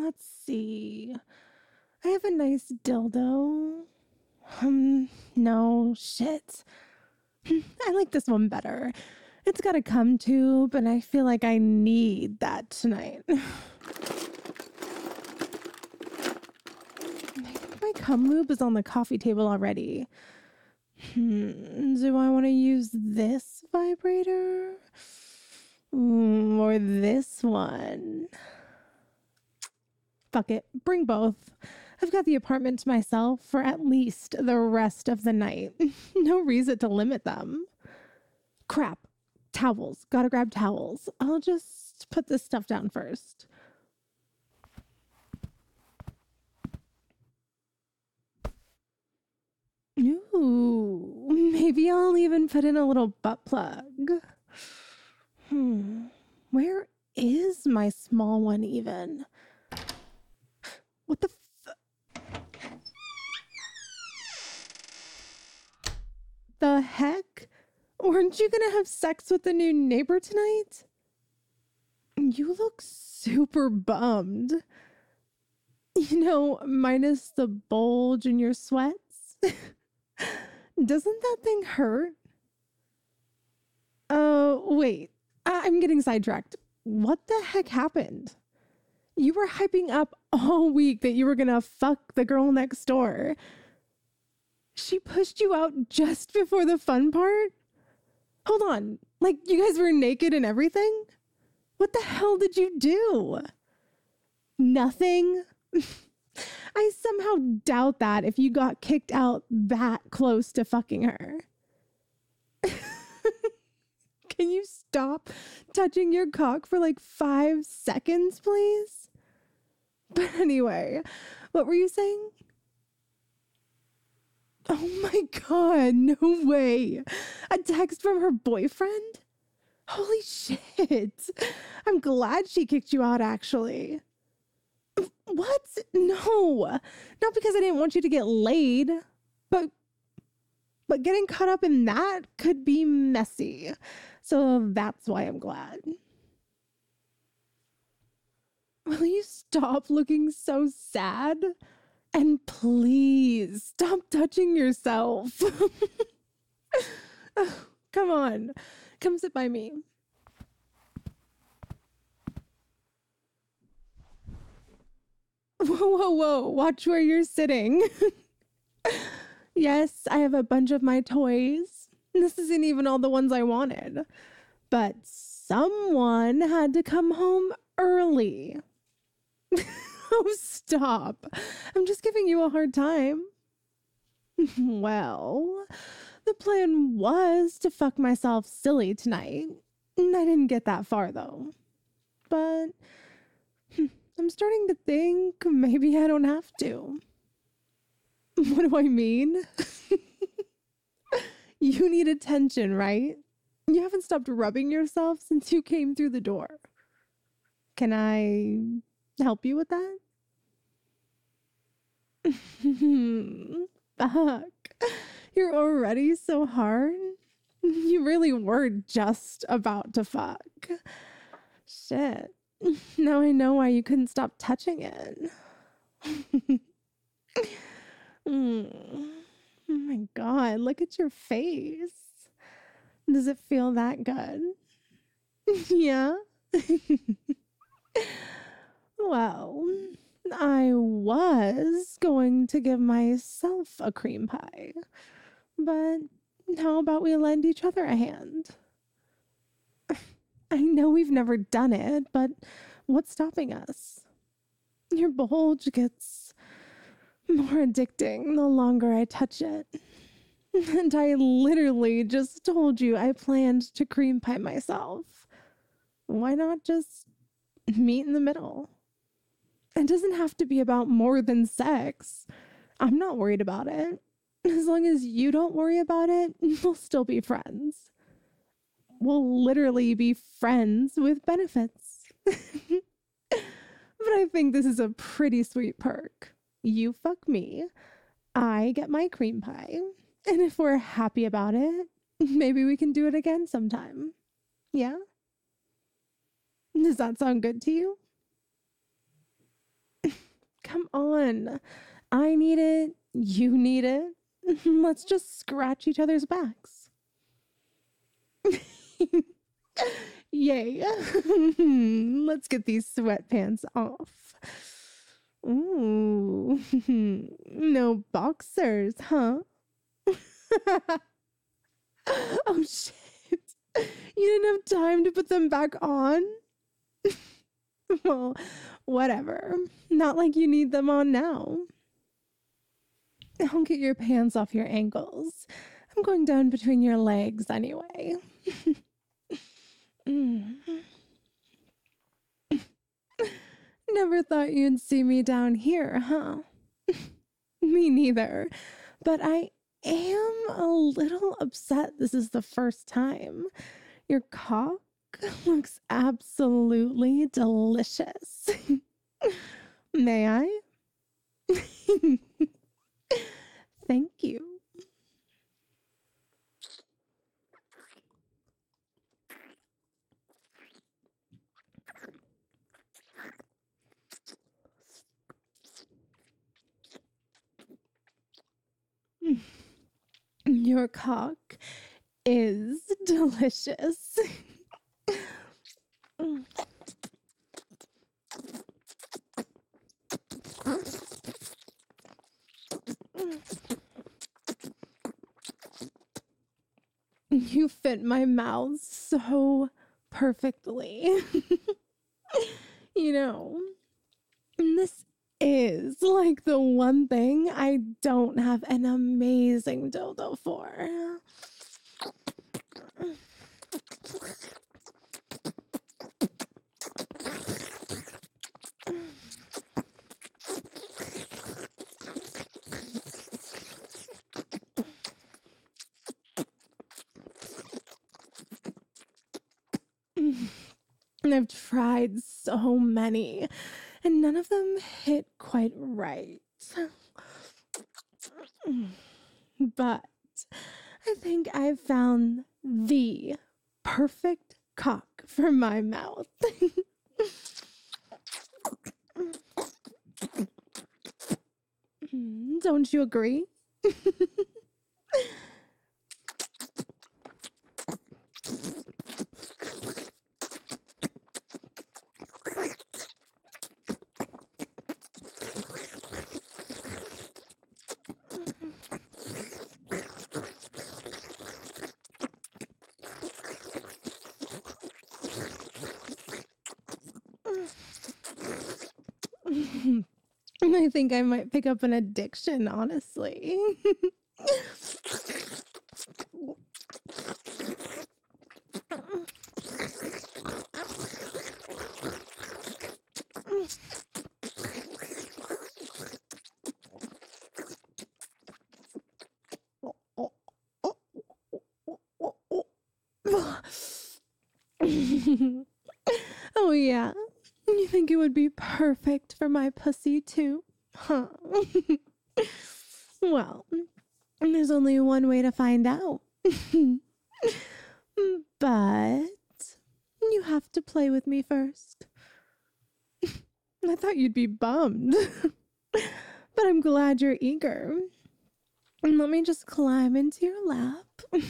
Let's see. I have a nice dildo. No, shit. I like this one better. It's got a cum tube, and I feel like I need that tonight. I think my cum lube is on the coffee table already. Do I want to use this vibrator? Or this one? Fuck it, bring both. I've got the apartment to myself for at least the rest of the night. No reason to limit them. Crap. Towels. Gotta grab towels. I'll just put this stuff down first. Ooh, maybe I'll even put in a little butt plug. Where is my small one even? What the the heck? Weren't you gonna have sex with the new neighbor tonight? You look super bummed. Minus the bulge in your sweats. Doesn't that thing hurt? Wait. I'm getting sidetracked. What the heck happened? You were hyping up all week that you were gonna fuck the girl next door. She pushed you out just before the fun part? Hold on. Like, you guys were naked and everything? What the hell did you do? Nothing? I somehow doubt that if you got kicked out that close to fucking her. Can you stop touching your cock for like 5 seconds, please? But anyway, what were you saying? Oh my God, no way. A text from her boyfriend? Holy shit. I'm glad she kicked you out, actually. What? No. Not because I didn't want you to get laid, but getting caught up in that could be messy. So that's why I'm glad. Will you stop looking so sad? And please stop touching yourself. Oh, come on. Come sit by me. Whoa. Watch where you're sitting. Yes, I have a bunch of my toys. This isn't even all the ones I wanted. But someone had to come home early. Oh, stop. I'm just giving you a hard time. Well, the plan was to fuck myself silly tonight. I didn't get that far, though. But I'm starting to think maybe I don't have to. What do I mean? You need attention, right? You haven't stopped rubbing yourself since you came through the door. Can I help you with that? Fuck. You're already so hard. You really were just about to fuck. Shit. Now I know why you couldn't stop touching it. Oh my God, look at your face. Does it feel that good? Yeah? Well, I was going to give myself a cream pie, but how about we lend each other a hand? I know we've never done it, but what's stopping us? Your bulge gets more addicting the longer I touch it. And I literally just told you I planned to cream pie myself. Why not just meet in the middle? It doesn't have to be about more than sex. I'm not worried about it. As long as you don't worry about it, we'll still be friends. We'll literally be friends with benefits. But I think this is a pretty sweet perk. You fuck me, I get my cream pie, and if we're happy about it, maybe we can do it again sometime. Yeah? Does that sound good to you? Come on. I need it. You need it. Let's just scratch each other's backs. Yay. Let's get these sweatpants off. Ooh. No boxers, huh? Oh, shit. You didn't have time to put them back on? Well, whatever. Not like you need them on now. Don't get your pants off your ankles. I'm going down between your legs anyway. Mm. Never thought you'd see me down here, huh? Me neither. But I am a little upset this is the first time. Your cock looks absolutely delicious. May I? Thank you. Your cock is delicious. You fit my mouth so perfectly. You know, this is like the one thing I don't have an amazing dildo for. And I've tried so many, and none of them hit quite right. But I think I've found the perfect cock for my mouth. Don't you agree? I think I might pick up an addiction, honestly. Oh, yeah. You think it would be perfect for my pussy, too? Huh? Well, there's only one way to find out. But you have to play with me first. I thought you'd be bummed. But I'm glad you're eager. And let me just climb into your lap.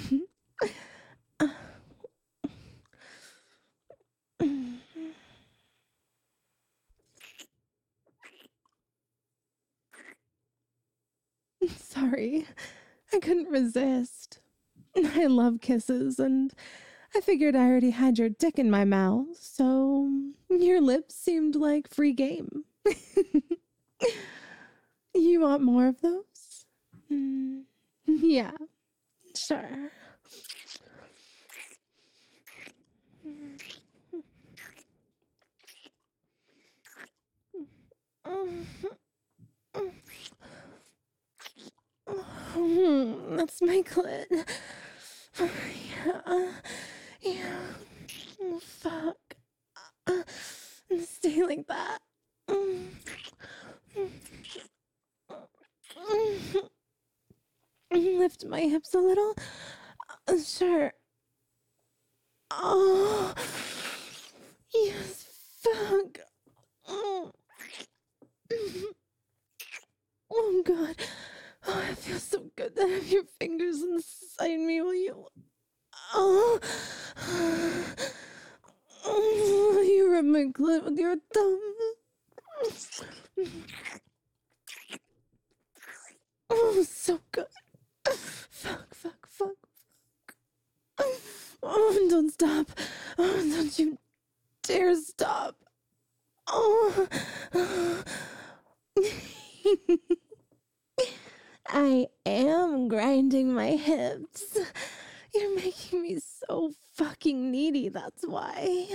Sorry, I couldn't resist. I love kisses, and I figured I already had your dick in my mouth, so your lips seemed like free game. You want more of those? Yeah, sure. That's my clit. Yeah. Yeah. Oh, fuck. Stay like that. Lift my hips a little. Sure. Oh. Yes. Fuck. God. Oh, it feels so good to have your fingers inside me while you... Oh. Oh, you rub my clit with your thumb. Oh, so good. Fuck, fuck, fuck. Oh, don't stop. Oh, don't you dare stop. Oh. I am grinding my hips. You're making me so fucking needy, that's why.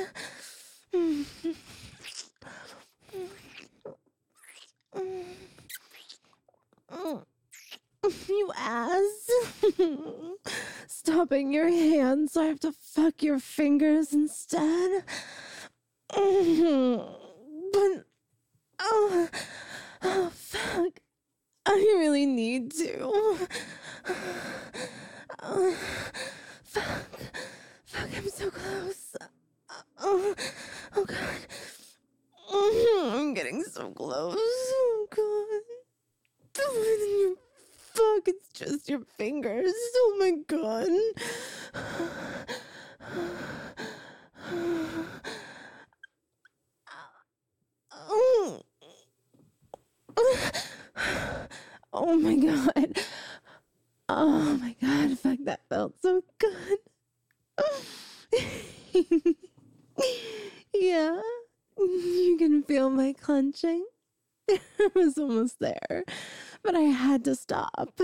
You ass. Stopping your hands so I have to fuck your fingers instead. But, oh, fuck. I really need to. Fuck. Fuck, I'm so close. Oh, oh God. I'm getting so close. Oh God. Oh, fuck, it's just your fingers. Oh my God. Oh my God. Oh my God, fuck, that felt so good. Yeah, you can feel my clenching. I was almost there, but I had to stop.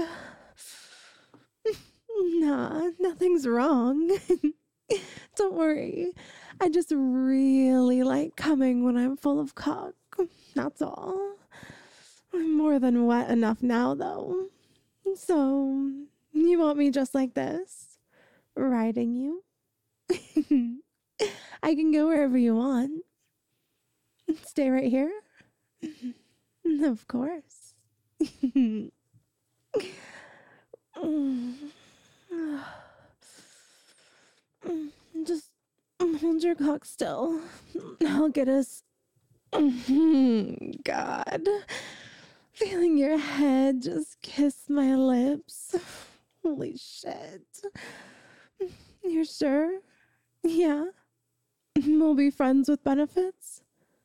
Nah, nothing's wrong. Don't worry. I just really like coming when I'm full of cock. That's all. I'm more than wet enough now, though. So, you want me just like this? Riding you? I can go wherever you want. Stay right here? Of course. Just hold your cock still. I'll get us. God. Feeling your head just kiss my lips. Holy shit. You're sure? Yeah? We'll be friends with benefits?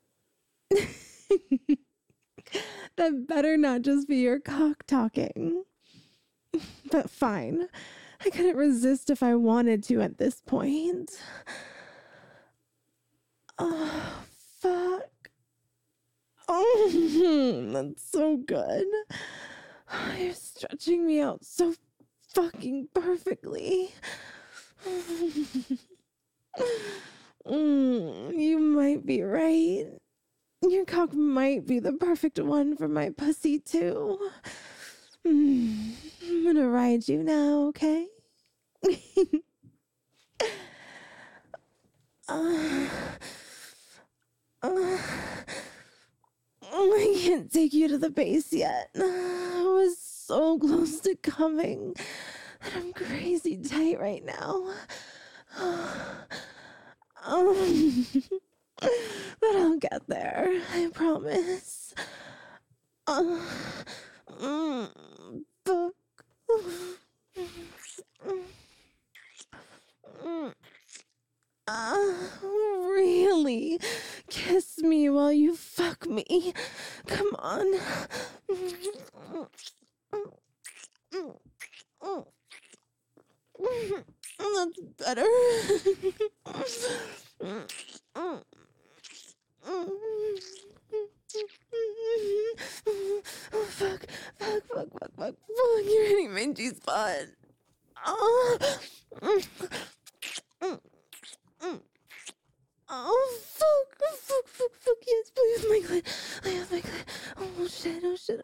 That better not just be your cock talking. But fine. I couldn't resist if I wanted to at this point. Oh, fuck. Oh, that's so good. Oh, you're stretching me out so fucking perfectly. You might be right. Your cock might be the perfect one for my pussy, too. I'm gonna ride you now, okay? I can't take you to the base yet. I was so close to coming that I'm crazy tight right now. But I'll get there, I promise. Fuck. Really? Kiss me while you fuck me. Come on. That's better. Oh, fuck. You're hitting my G-spot. Oh. Oh, fuck, yes, please, my clit. I have my clit. Oh, shit.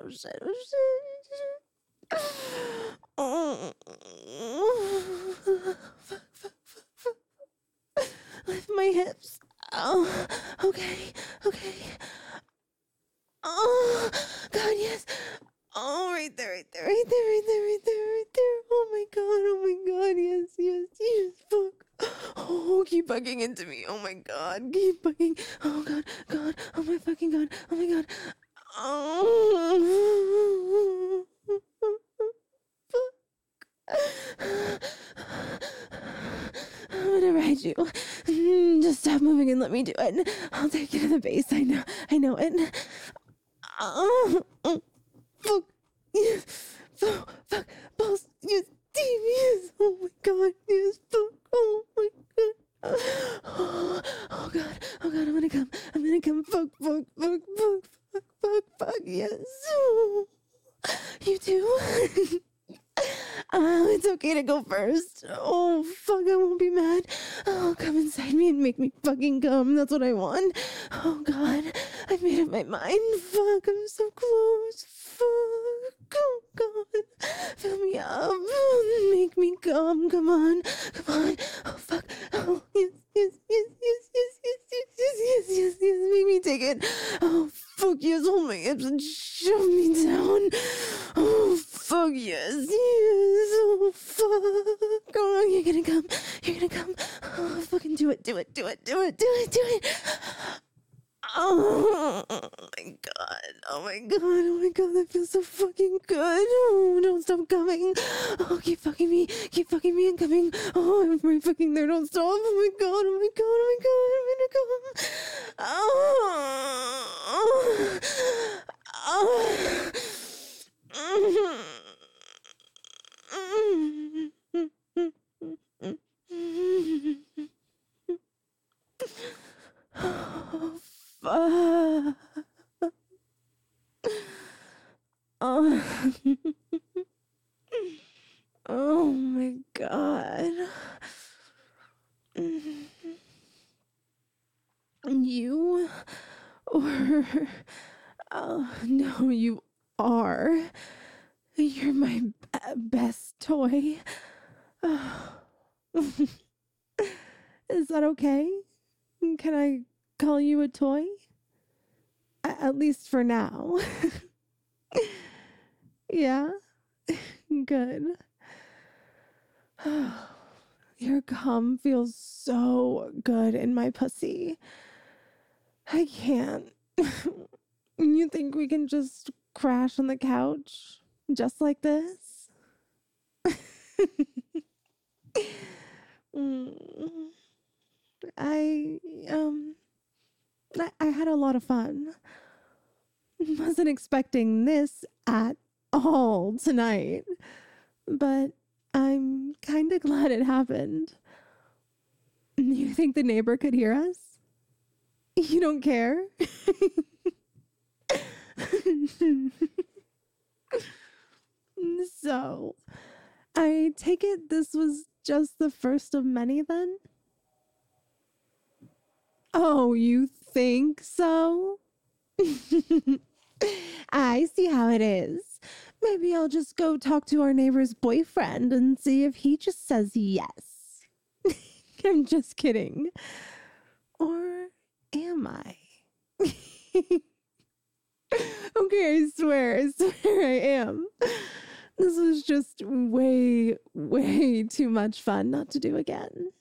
Oh, fuck. Lift my hips. Oh, okay. Oh, God, yes. Oh, right there. Oh my God, yes, fuck. Oh, keep bugging into me. Oh my God, keep bugging. Oh God, oh my fucking God, oh my God. Oh. good. I'll take you to the base. I know it. Oh, fuck. Fuck. Balls. Yes. Yes. Oh my god. Yes. Fuck. Oh my god. Oh god. I'm gonna come. Fuck. Yes. You too. Oh, it's okay to go first. Oh, fuck, I won't be mad. Oh, come inside me and make me fucking come. That's what I want. Oh, God, I made up my mind. Fuck, I'm so close. Fuck, oh, God. Fill me up. Make me come. Come on. Oh, fuck. Oh, yes. Make me take it. Oh, fuck, yes. Hold my hips and shove me down. Oh, fuck, yes. Oh, fuck. Oh, you're gonna come. Oh, fucking do it. Oh my god, that feels so fucking good. Oh, don't stop coming. Oh, keep fucking me and coming. Oh, I'm right fucking there, don't stop. Oh my god, I'm gonna come. Oh, fuck. Oh. Oh my god. You or no, you are. You're my best toy. Is that okay? Can I call you a toy? At least for now. Yeah? Good. Your cum feels so good in my pussy. I can't. You think we can just crash on the couch? Just like this? I had a lot of fun. Wasn't expecting this at all tonight, but I'm kind of glad it happened. You think the neighbor could hear us? You don't care? So, I take it this was just the first of many then? Oh, you think so? I see how it is. Maybe I'll just go talk to our neighbor's boyfriend and see if he just says yes. I'm just kidding. Or am I? Okay, I swear I am. This was just way too much fun not to do again.